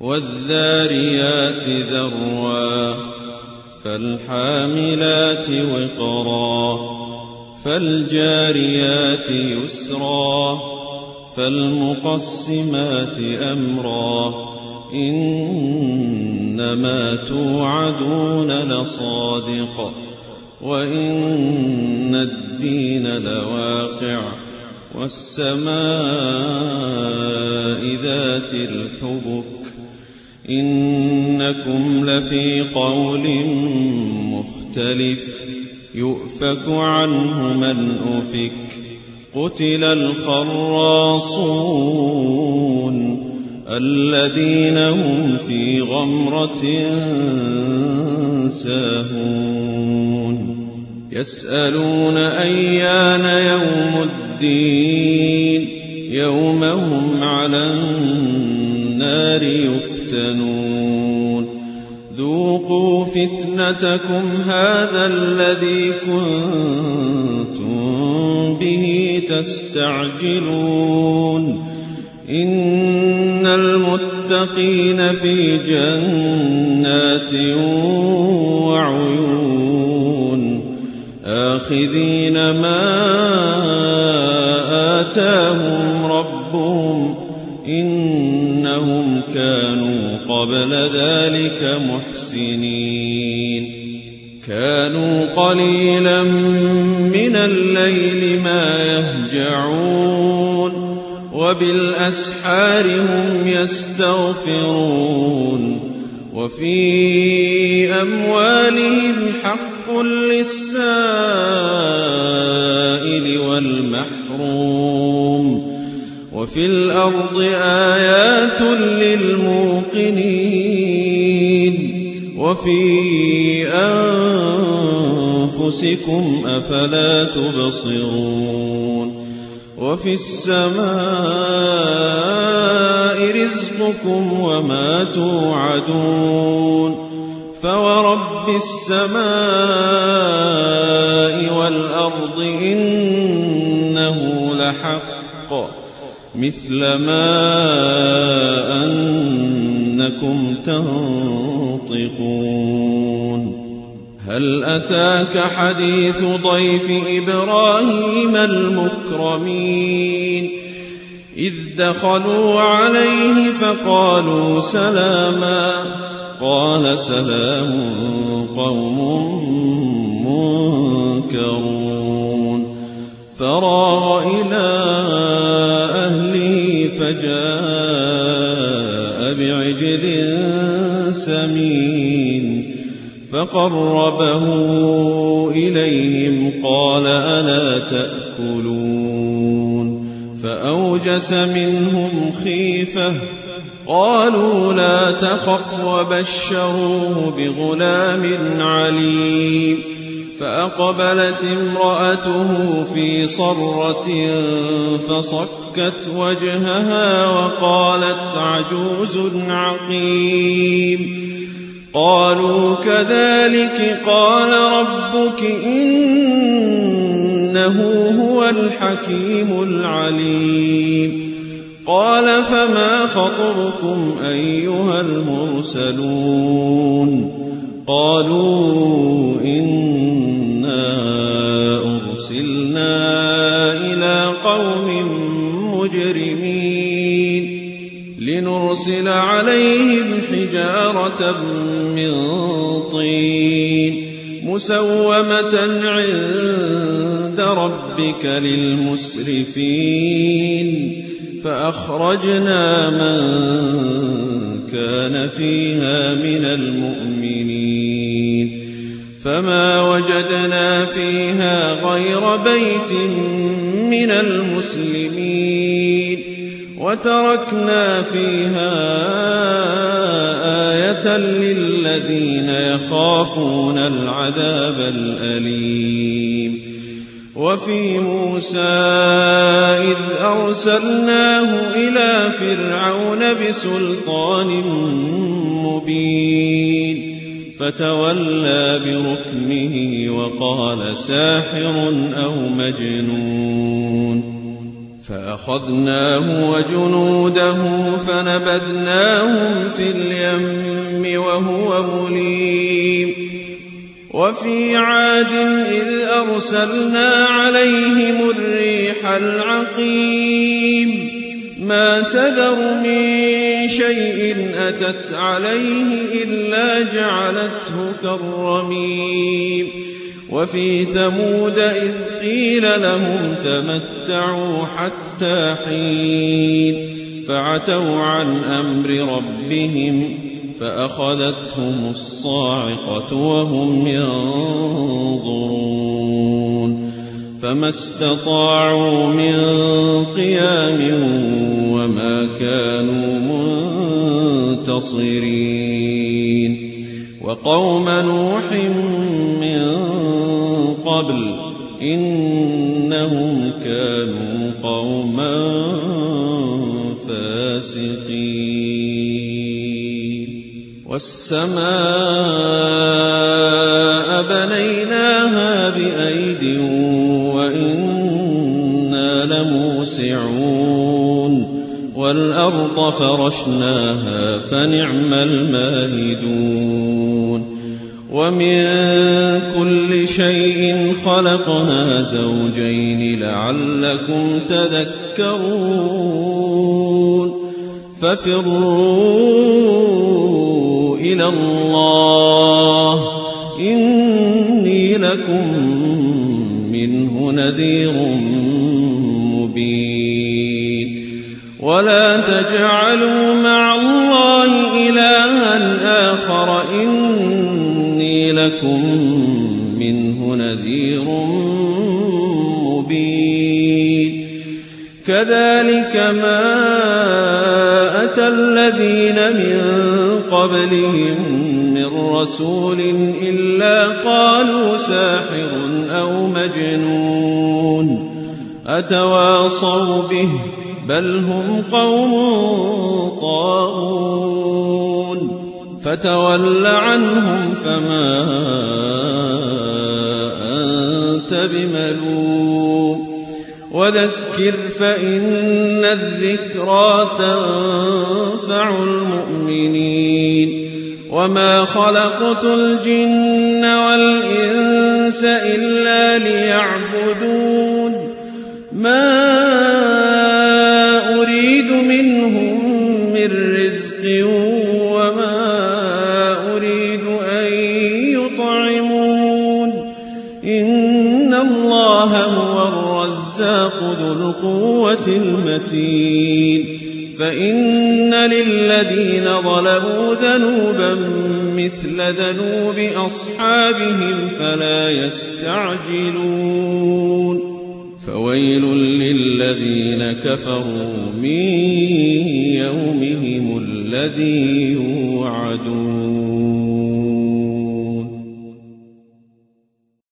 والذاريات ذروا فالحاملات وقرا فالجاريات يسرا فالمقسمات أمرا إنما توعدون لصادق وإن الدين لواقع والسماء ذات الحبك إنكم لفي قول مختلف يؤفك عنه من أفك قتل الخراصون الذين هم في غمرة ساهون يسألون أيان يوم الدين يوم هم على النار يفتنون ذوقوا فتنتكم هذا الذي كنتم به تستعجلون إن المتقين في جنات وعيون آخذين ما آتاهم ربهم إنهم كانوا قبل ذلك محسنين كانوا قليلا من الليل ما يهجعون وبالأسحار هم يستغفرون وفي أموالهم حق للسائل والمحروم وفي الأرض آيات للموقنين وفي أنفسكم أفلا تبصرون وفي السماء رزقكم وما توعدون فورب السماء والأرض إنه لحق مثل ما أنكم تنطقون هل أتاك حديث ضيف إبراهيم المكرمين إذ دخلوا عليه فقالوا سلاما قال سلام قوم منكرون فراغ إلى أهله فجاء بعجل سمين فقربه إليهم قال ألا تأكلون فأوجس منهم خيفة قالوا لا تخف وبشروه بغلام عليم فأقبلت امرأته في صرة فصكت وجهها وقالت عجوز عقيم قالوا كذلك قال ربك إنه هو الحكيم العليم قال فما خطبكم أيها المرسلون قالوا إنا أرسلنا إلى قوم مجرمين لنرسل عليهم حجارة من طين مسومة عند ربك للمسرفين فأخرجنا من كان فيها من المؤمنين فما وجدنا فيها غير بيت من المسلمين وتركنا فيها آية للذين يخافون العذاب الأليم وفي موسى إذ أرسلناه إلى فرعون بسلطان مبين فتولى بركنه وقال ساحر أو مجنون فأخذناه وجنوده فنبذناهم في اليم وهو مليم وفي عاد إذ أرسلنا عليهم الريح العقيم ما تذر من شيء أتت عليه إلا جعلته كالرميم وفي ثمود إذ قيل لهم تمتعوا حتى حين فعتوا عن أمر ربهم فأخذتهم الصاعقة وهم ينظرون فما استطاعوا من قيام وما كانوا منتصرين وقوم نوح من قبل إنهم كانوا قوما فاسقين والسماء بنيناها بأيد وإنا لموسعون والأرض فرشناها فنعم الماهدون ومن كل شيء خلقنا زوجين لعلكم تذكرون ففروا إلى الله إني لكم منه نذير مبين ولا تجعلوا مع الله إلها آخر إني لكم منه نذير مبين كذلك ما أتى الذين من قبلهم من رسول إلا قالوا ساحر أو مجنون أتواصوا به بل هم قوم طاغون فتول عنهم فما أنت بملوم وذكر فإن الذكرى تنفع المؤمنين وما خلقت الجن والإنس إلا ليعبدون ما أريد منهم من رزق وما أريد أن يطعمون إن الله هو الرزاق ذو القوة المتين فإن للذين ظلموا ذنوبا مثل ذنوب أصحابهم فلا يستعجلون فويل للذين كفروا من يومهم الذي يوعدون